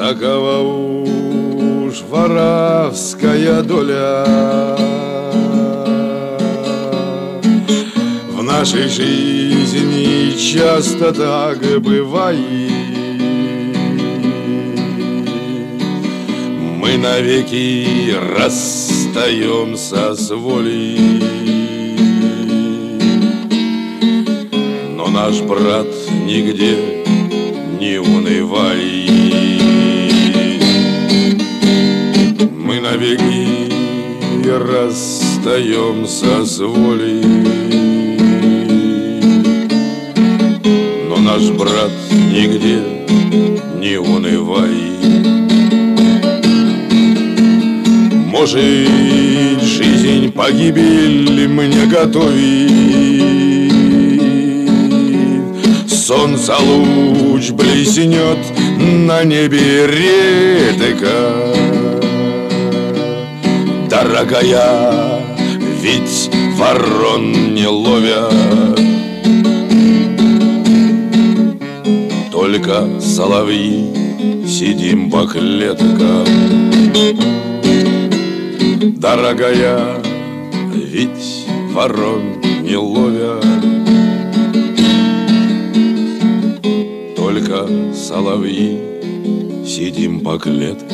Такова уж воровская доля в нашей жизни, часто так бывает. Мы навеки расстаемся с волей, но наш брат нигде не унывай. Мы навеки расстаемся с волей, но наш брат нигде не унывай. Может, жизнь погибель мне готовит, солнце луч блеснет на небе редко. Дорогая, ведь ворон не ловят, только соловьи сидим по клеткам. Дорогая, ведь ворон не ловят, только соловьи сидим по клеткам.